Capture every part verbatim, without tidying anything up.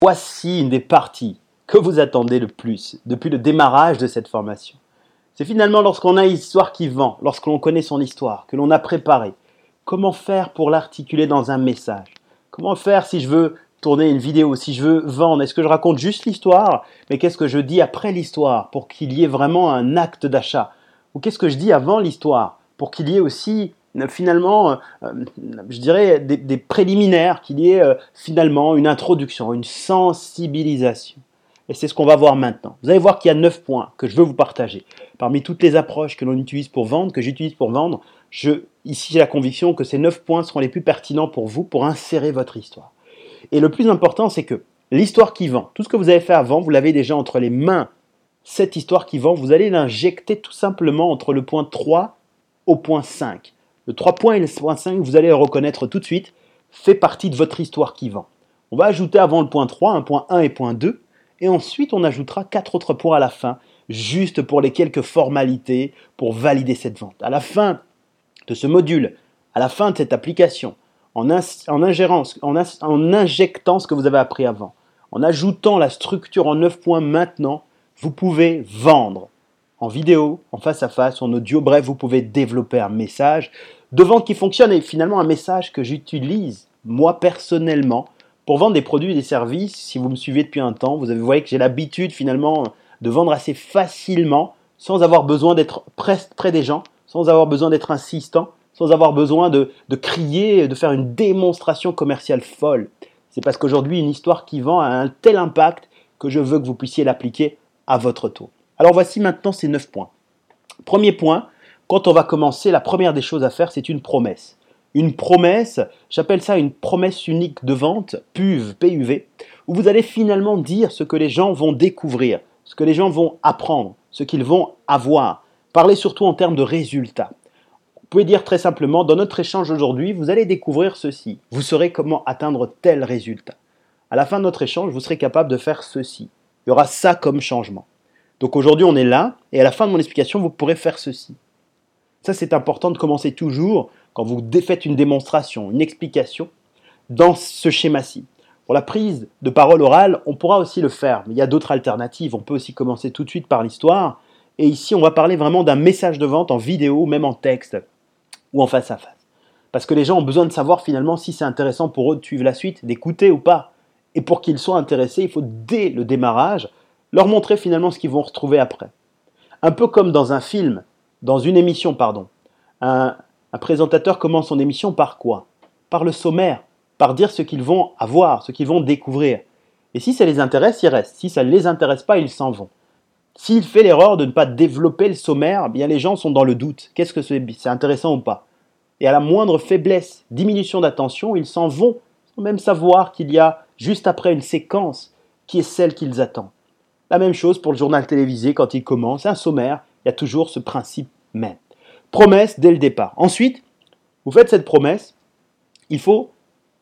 Voici une des parties que vous attendez le plus depuis le démarrage de cette formation. C'est finalement lorsqu'on a une histoire qui vend, lorsque l'on connaît son histoire, que l'on a préparé. Comment faire pour l'articuler dans un message? Comment faire si je veux tourner une vidéo, si je veux vendre? Est-ce que je raconte juste l'histoire, mais qu'est-ce que je dis après l'histoire pour qu'il y ait vraiment un acte d'achat? Ou qu'est-ce que je dis avant l'histoire pour qu'il y ait aussi finalement, euh, je dirais, des, des préliminaires, qu'il y ait euh, finalement une introduction, une sensibilisation. Et c'est ce qu'on va voir maintenant. Vous allez voir qu'il y a neuf points que je veux vous partager. Parmi toutes les approches que l'on utilise pour vendre, que j'utilise pour vendre, je, ici j'ai la conviction que ces neuf points seront les plus pertinents pour vous, pour insérer votre histoire. Et le plus important, c'est que l'histoire qui vend, tout ce que vous avez fait avant, vous l'avez déjà entre les mains. Cette histoire qui vend, vous allez l'injecter tout simplement entre le point trois au point cinq. Le trois points et le point cinq, vous allez le reconnaître tout de suite, fait partie de votre histoire qui vend. On va ajouter avant le point trois, un point un et point deux, et ensuite on ajoutera quatre autres points à la fin, juste pour les quelques formalités, pour valider cette vente. À la fin de ce module, à la fin de cette application, en, in- en, ingérence, en, in- en injectant ce que vous avez appris avant, en ajoutant la structure en neuf points maintenant, vous pouvez vendre. En vidéo, en face à face, en audio, bref, vous pouvez développer un message de vente qui fonctionne et finalement un message que j'utilise moi personnellement pour vendre des produits et des services. Si vous me suivez depuis un temps, vous voyez que j'ai l'habitude finalement de vendre assez facilement sans avoir besoin d'être près, près des gens, sans avoir besoin d'être insistant, sans avoir besoin de, de crier, de faire une démonstration commerciale folle. C'est parce qu'aujourd'hui, une histoire qui vend a un tel impact que je veux que vous puissiez l'appliquer à votre tour. Alors voici maintenant ces neuf points. Premier point, quand on va commencer, la première des choses à faire, c'est une promesse. Une promesse, j'appelle ça une promesse unique de vente, P U V, P U V, où vous allez finalement dire ce que les gens vont découvrir, ce que les gens vont apprendre, ce qu'ils vont avoir. Parlez surtout en termes de résultats. Vous pouvez dire très simplement, dans notre échange aujourd'hui, vous allez découvrir ceci. Vous saurez comment atteindre tel résultat. À la fin de notre échange, vous serez capable de faire ceci. Il y aura ça comme changement. Donc aujourd'hui, on est là, et à la fin de mon explication, vous pourrez faire ceci. Ça, c'est important de commencer toujours, quand vous faites une démonstration, une explication, dans ce schéma-ci. Pour la prise de parole orale, on pourra aussi le faire, mais il y a d'autres alternatives. On peut aussi commencer tout de suite par l'histoire, et ici, on va parler vraiment d'un message de vente en vidéo, même en texte, ou en face à face. Parce que les gens ont besoin de savoir finalement si c'est intéressant pour eux de suivre la suite, d'écouter ou pas. Et pour qu'ils soient intéressés, il faut dès le démarrage, leur montrer finalement ce qu'ils vont retrouver après. Un peu comme dans un film, dans une émission, pardon. Un, un présentateur commence son émission par quoi? Par le sommaire, par dire ce qu'ils vont avoir, ce qu'ils vont découvrir. Et si ça les intéresse, ils restent. Si ça ne les intéresse pas, ils s'en vont. S'il fait l'erreur de ne pas développer le sommaire, bien les gens sont dans le doute. Qu'est-ce que c'est, c'est intéressant ou pas? Et à la moindre faiblesse, diminution d'attention, ils s'en vont, sans même savoir qu'il y a juste après une séquence qui est celle qu'ils attendent. La même chose pour le journal télévisé, quand il commence, un sommaire, il y a toujours ce principe même. Promesse dès le départ. Ensuite, vous faites cette promesse, il faut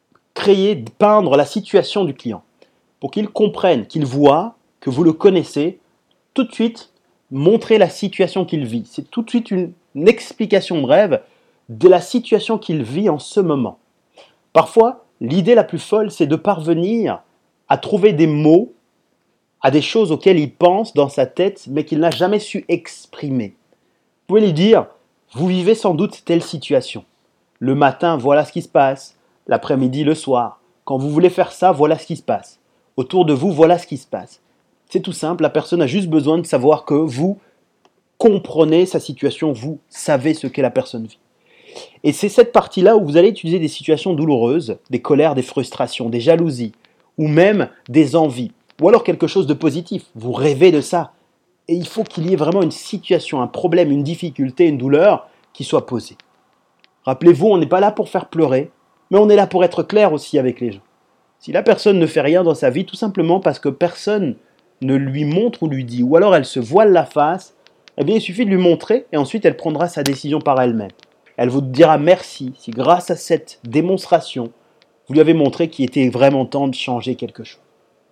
créer, peindre la situation du client pour qu'il comprenne, qu'il voit que vous le connaissez, tout de suite, montrer la situation qu'il vit. C'est tout de suite une, une explication brève de la situation qu'il vit en ce moment. Parfois, l'idée la plus folle, c'est de parvenir à trouver des mots à des choses auxquelles il pense dans sa tête, mais qu'il n'a jamais su exprimer. Vous pouvez lui dire, vous vivez sans doute telle situation. Le matin, voilà ce qui se passe. L'après-midi, le soir. Quand vous voulez faire ça, voilà ce qui se passe. Autour de vous, voilà ce qui se passe. C'est tout simple, la personne a juste besoin de savoir que vous comprenez sa situation, vous savez ce qu'est la personne vit. Et c'est cette partie-là où vous allez utiliser des situations douloureuses, des colères, des frustrations, des jalousies, ou même des envies. Ou alors quelque chose de positif, vous rêvez de ça. Et il faut qu'il y ait vraiment une situation, un problème, une difficulté, une douleur qui soit posée. Rappelez-vous, on n'est pas là pour faire pleurer, mais on est là pour être clair aussi avec les gens. Si la personne ne fait rien dans sa vie, tout simplement parce que personne ne lui montre ou lui dit, ou alors elle se voile la face, eh bien il suffit de lui montrer et ensuite elle prendra sa décision par elle-même. Elle vous dira merci si grâce à cette démonstration, vous lui avez montré qu'il était vraiment temps de changer quelque chose.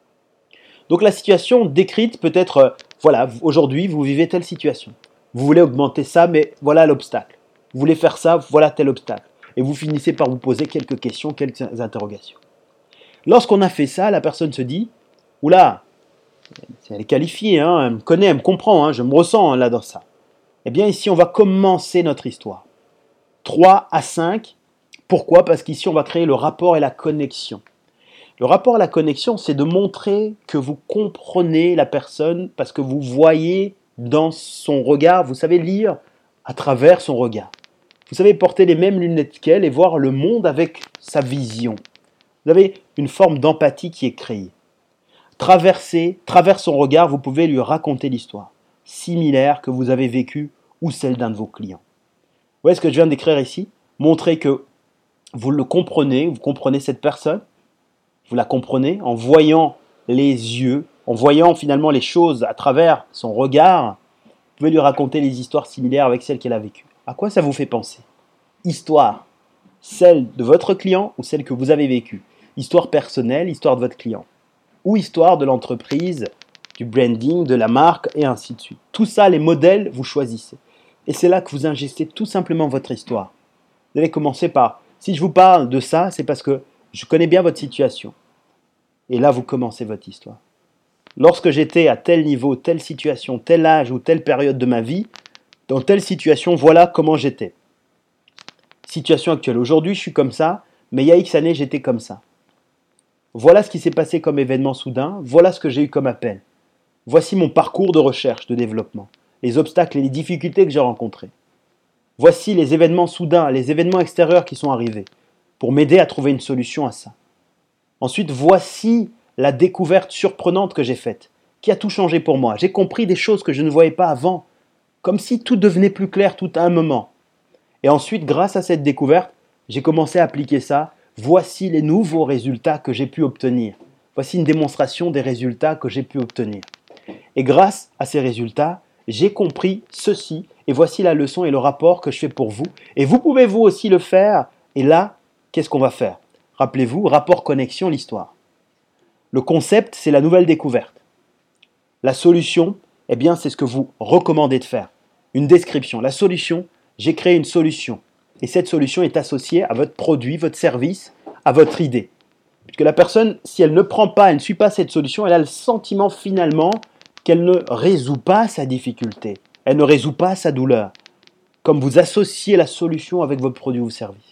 Donc la situation décrite peut être, euh, voilà, aujourd'hui vous vivez telle situation. Vous voulez augmenter ça, mais voilà l'obstacle. Vous voulez faire ça, voilà tel obstacle. Et vous finissez par vous poser quelques questions, quelques interrogations. Lorsqu'on a fait ça, la personne se dit, Oula, elle est qualifiée, hein, elle me connaît, elle me comprend, hein, je me ressens hein, là dans ça. Eh bien ici, on va commencer notre histoire. trois à cinq. Pourquoi? Parce qu'ici, on va créer le rapport et la connexion. Le rapport et la connexion, c'est de montrer que vous comprenez la personne parce que vous voyez dans son regard, vous savez lire à travers son regard. Vous savez porter les mêmes lunettes qu'elle et voir le monde avec sa vision. Vous avez une forme d'empathie qui est créée. Traverser, travers son regard, vous pouvez lui raconter l'histoire similaire que vous avez vécue ou celle d'un de vos clients. Vous voyez ce que je viens d'écrire ici? Montrer que vous le comprenez, vous comprenez cette personne, vous la comprenez en voyant les yeux, en voyant finalement les choses à travers son regard. Vous pouvez lui raconter les histoires similaires avec celles qu'elle a vécues. À quoi ça vous fait penser? Histoire, celle de votre client ou celle que vous avez vécue? Histoire personnelle, histoire de votre client. Ou histoire de l'entreprise, du branding, de la marque, et ainsi de suite. Tout ça, les modèles, vous choisissez. Et c'est là que vous ingestez tout simplement votre histoire. Vous allez commencer par, si je vous parle de ça, c'est parce que je connais bien votre situation. Et là, vous commencez votre histoire. Lorsque j'étais à tel niveau, telle situation, tel âge ou telle période de ma vie, dans telle situation, voilà comment j'étais. Situation actuelle. Aujourd'hui, je suis comme ça, mais il y a X années, j'étais comme ça. Voilà ce qui s'est passé comme événement soudain, voilà ce que j'ai eu comme appel. Voici mon parcours de recherche, de développement, les obstacles et les difficultés que j'ai rencontrés. Voici les événements soudains, les événements extérieurs qui sont arrivés, pour m'aider à trouver une solution à ça. Ensuite, voici la découverte surprenante que j'ai faite, qui a tout changé pour moi. J'ai compris des choses que je ne voyais pas avant, comme si tout devenait plus clair tout à un moment. Et ensuite, grâce à cette découverte, j'ai commencé à appliquer ça. Voici les nouveaux résultats que j'ai pu obtenir. Voici une démonstration des résultats que j'ai pu obtenir. Et grâce à ces résultats, j'ai compris ceci. Et voici la leçon et le rapport que je fais pour vous. Et vous pouvez vous aussi le faire. Et là, qu'est-ce qu'on va faire? Rappelez-vous, rapport, connexion, l'histoire. Le concept, c'est la nouvelle découverte. La solution, eh bien, c'est ce que vous recommandez de faire. Une description. La solution, j'ai créé une solution. Et cette solution est associée à votre produit, votre service, à votre idée. Puisque la personne, si elle ne prend pas, elle ne suit pas cette solution, elle a le sentiment finalement qu'elle ne résout pas sa difficulté. Elle ne résout pas sa douleur. Comme vous associez la solution avec votre produit ou service.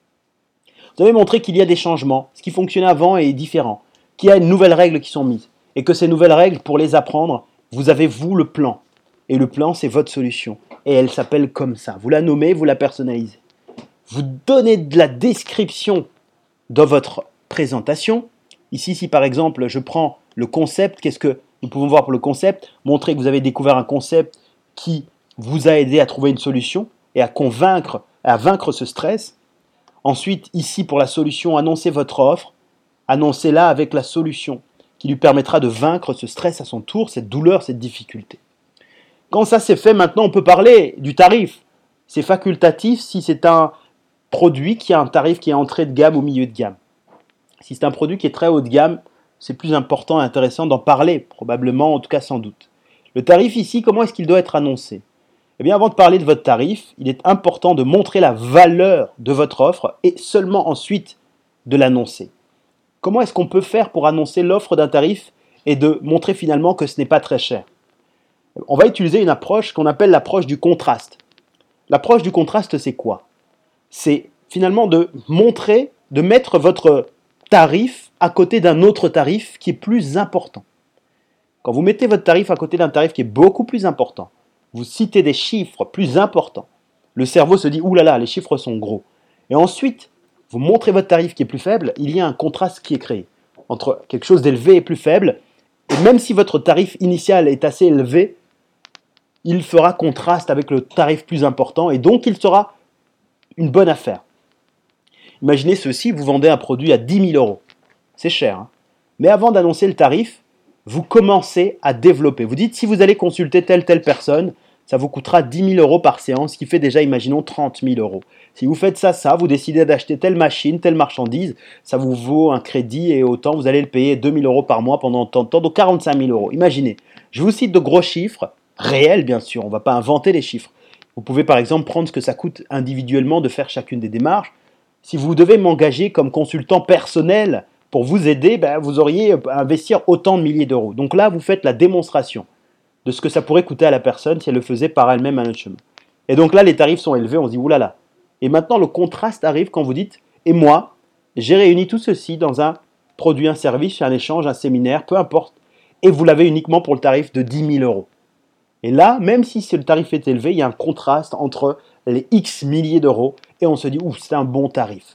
Vous avez montré qu'il y a des changements. Ce qui fonctionnait avant est différent. Qu'il y a de nouvelles règles qui sont mises. Et que ces nouvelles règles, pour les apprendre, vous avez vous le plan. Et le plan, c'est votre solution. Et elle s'appelle comme ça. Vous la nommez, vous la personnalisez. Vous donnez de la description dans votre présentation. Ici, si par exemple, je prends le concept, qu'est-ce que nous pouvons voir pour le concept? Montrer que vous avez découvert un concept qui vous a aidé à trouver une solution et à convaincre, à vaincre ce stress. Ensuite, ici, pour la solution, annoncez votre offre. Annoncez-la avec la solution qui lui permettra de vaincre ce stress à son tour, cette douleur, cette difficulté. Quand ça c'est fait, maintenant, on peut parler du tarif. C'est facultatif si c'est un produit qui a un tarif qui est entrée de gamme ou milieu de gamme. Si c'est un produit qui est très haut de gamme, c'est plus important et intéressant d'en parler, probablement, en tout cas sans doute. Le tarif ici, comment est-ce qu'il doit être annoncé? Eh bien, avant de parler de votre tarif, il est important de montrer la valeur de votre offre et seulement ensuite de l'annoncer. Comment est-ce qu'on peut faire pour annoncer l'offre d'un tarif et de montrer finalement que ce n'est pas très cher? On va utiliser une approche qu'on appelle l'approche du contraste. L'approche du contraste, c'est quoi? C'est finalement de montrer, de mettre votre tarif à côté d'un autre tarif qui est plus important. Quand vous mettez votre tarif à côté d'un tarif qui est beaucoup plus important, vous citez des chiffres plus importants, le cerveau se dit « Ouh là là, les chiffres sont gros ». Et ensuite, vous montrez votre tarif qui est plus faible, il y a un contraste qui est créé entre quelque chose d'élevé et plus faible. Et même si votre tarif initial est assez élevé, il fera contraste avec le tarif plus important et donc il sera une bonne affaire. Imaginez ceci, vous vendez un produit à dix mille euros. C'est cher, hein? Mais avant d'annoncer le tarif, vous commencez à développer. Vous dites, si vous allez consulter telle telle personne, ça vous coûtera dix mille euros par séance, ce qui fait déjà, imaginons, trente mille euros. Si vous faites ça, ça, vous décidez d'acheter telle machine, telle marchandise, ça vous vaut un crédit et autant, vous allez le payer deux mille euros par mois pendant tant de temps, donc quarante-cinq mille euros. Imaginez, je vous cite de gros chiffres, réels bien sûr, on ne va pas inventer les chiffres. Vous pouvez par exemple prendre ce que ça coûte individuellement de faire chacune des démarches. Si vous devez m'engager comme consultant personnel pour vous aider, ben, vous auriez à investir autant de milliers d'euros. Donc là, vous faites la démonstration de ce que ça pourrait coûter à la personne si elle le faisait par elle-même à un autre chemin. Et donc là, les tarifs sont élevés, on se dit, oulala. Et maintenant, le contraste arrive quand vous dites, et moi, j'ai réuni tout ceci dans un produit, un service, un échange, un séminaire, peu importe, et vous l'avez uniquement pour le tarif de dix mille euros. Et là, même si le tarif est élevé, il y a un contraste entre les X milliers d'euros, et on se dit, ouf, c'est un bon tarif.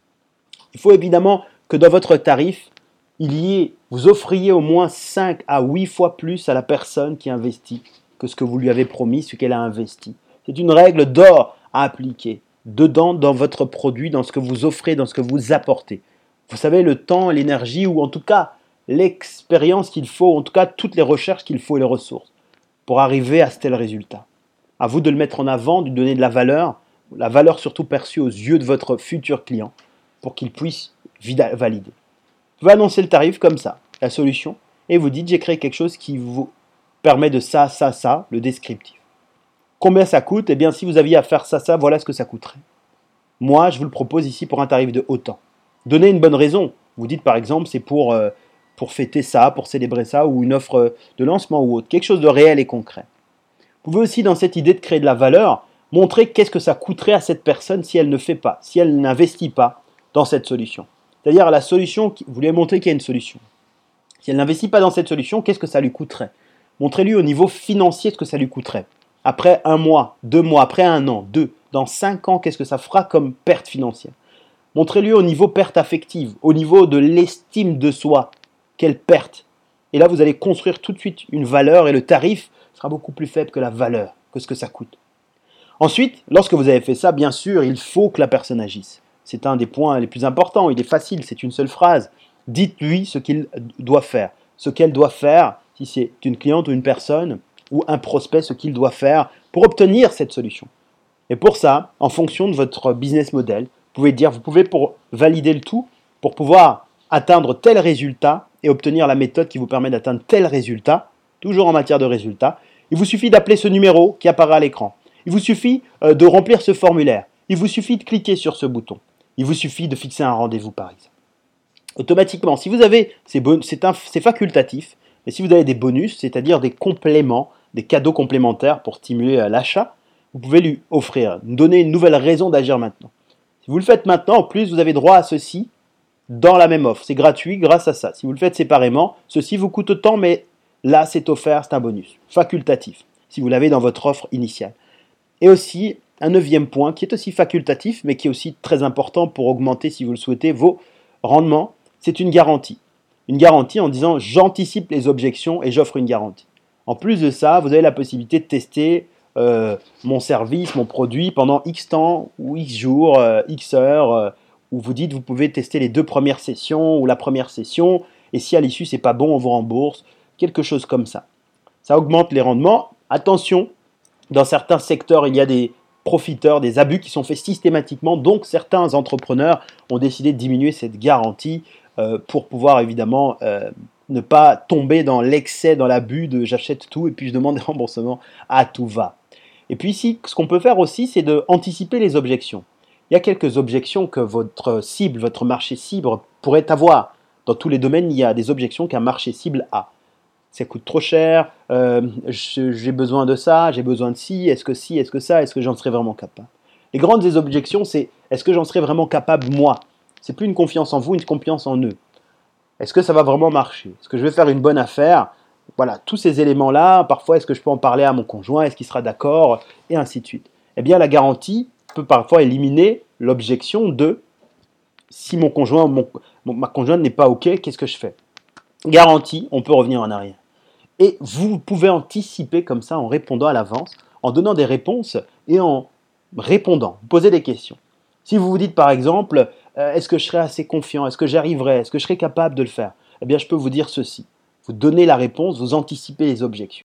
Il faut évidemment que dans votre tarif, il y ait, vous offriez au moins cinq à huit fois plus à la personne qui investit que ce que vous lui avez promis, ce qu'elle a investi. C'est une règle d'or à appliquer dedans, dans votre produit, dans ce que vous offrez, dans ce que vous apportez. Vous savez, le temps, l'énergie, ou en tout cas l'expérience qu'il faut, en tout cas toutes les recherches qu'il faut et les ressources pour arriver à ce tel résultat. À vous de le mettre en avant, de lui donner de la valeur, la valeur surtout perçue aux yeux de votre futur client, pour qu'il puisse valider. Vous pouvez annoncer le tarif comme ça, la solution, et vous dites, j'ai créé quelque chose qui vous permet de ça, ça, ça, le descriptif. Combien ça coûte? Eh bien, si vous aviez à faire ça, ça, voilà ce que ça coûterait. Moi, je vous le propose ici pour un tarif de autant. Donnez une bonne raison. Vous dites, par exemple, c'est pour, euh, pour fêter ça, pour célébrer ça, ou une offre de lancement ou autre. Quelque chose de réel et concret. Vous pouvez aussi, dans cette idée de créer de la valeur, montrer qu'est-ce que ça coûterait à cette personne si elle ne fait pas, si elle n'investit pas dans cette solution. C'est-à-dire la solution, vous lui montrez qu'il y a une solution. Si elle n'investit pas dans cette solution, qu'est-ce que ça lui coûterait? Montrez-lui au niveau financier ce que ça lui coûterait. Après un mois, deux mois, après un an, deux, dans cinq ans, qu'est-ce que ça fera comme perte financière? Montrez-lui au niveau perte affective, au niveau de l'estime de soi, quelle perte. Et là, vous allez construire tout de suite une valeur et le tarif sera beaucoup plus faible que la valeur, que ce que ça coûte. Ensuite, lorsque vous avez fait ça, bien sûr, il faut que la personne agisse. C'est un des points les plus importants, il est facile, c'est une seule phrase. Dites-lui ce qu'il doit faire, ce qu'elle doit faire, si c'est une cliente ou une personne, ou un prospect, ce qu'il doit faire pour obtenir cette solution. Et pour ça, en fonction de votre business model, vous pouvez dire, vous pouvez pour valider le tout, pour pouvoir atteindre tel résultat et obtenir la méthode qui vous permet d'atteindre tel résultat, toujours en matière de résultats, il vous suffit d'appeler ce numéro qui apparaît à l'écran. Il vous suffit euh, de remplir ce formulaire. Il vous suffit de cliquer sur ce bouton. Il vous suffit de fixer un rendez-vous par exemple. Automatiquement, si vous avez, c'est facultatif, mais si vous avez des bonus, c'est-à-dire des compléments, des cadeaux complémentaires pour stimuler l'achat, vous pouvez lui offrir, donner une nouvelle raison d'agir maintenant. Si vous le faites maintenant, en plus, vous avez droit à ceci dans la même offre. C'est gratuit grâce à ça. Si vous le faites séparément, ceci vous coûte autant, mais là, c'est offert, c'est un bonus. Facultatif, si vous l'avez dans votre offre initiale. Et aussi, un neuvième point qui est aussi facultatif, mais qui est aussi très important pour augmenter, si vous le souhaitez, vos rendements, c'est une garantie. Une garantie en disant, j'anticipe les objections et j'offre une garantie. En plus de ça, vous avez la possibilité de tester euh, mon service, mon produit pendant X temps ou X jours, euh, X heures, euh, où vous dites vous pouvez tester les deux premières sessions ou la première session, et si à l'issue c'est pas bon, on vous rembourse, quelque chose comme ça. Ça augmente les rendements. Attention, dans certains secteurs, il y a des profiteurs, des abus qui sont faits systématiquement, donc certains entrepreneurs ont décidé de diminuer cette garantie euh, pour pouvoir évidemment euh, ne pas tomber dans l'excès, dans l'abus de j'achète tout et puis je demande des remboursements à tout va. Et puis ici, ce qu'on peut faire aussi, c'est d'anticiper les objections. Il y a quelques objections que votre cible, votre marché cible pourrait avoir. Dans tous les domaines, il y a des objections qu'un marché cible a. Ça coûte trop cher, euh, j'ai besoin de ça, j'ai besoin de ci, est-ce que ci, est-ce que ça, est-ce que j'en serais vraiment capable? Les grandes des objections, c'est est-ce que j'en serais vraiment capable moi? C'est plus une confiance en vous, une confiance en eux. Est-ce que ça va vraiment marcher? Est-ce que je vais faire une bonne affaire? Voilà, tous ces éléments-là, parfois est-ce que je peux en parler à mon conjoint, est-ce qu'il sera d'accord, et ainsi de suite. Eh bien la garantie peut parfois éliminer l'objection de si mon conjoint, mon, ma conjointe n'est pas OK, qu'est-ce que je fais? Garantie, on peut revenir en arrière. Et vous pouvez anticiper comme ça en répondant à l'avance, en donnant des réponses et en répondant, poser des questions. Si vous vous dites par exemple, euh, est-ce que je serai assez confiant, est-ce que j'y arriverai, est-ce que je serai capable de le faire? Eh bien je peux vous dire ceci, vous donnez la réponse, vous anticipez les objections.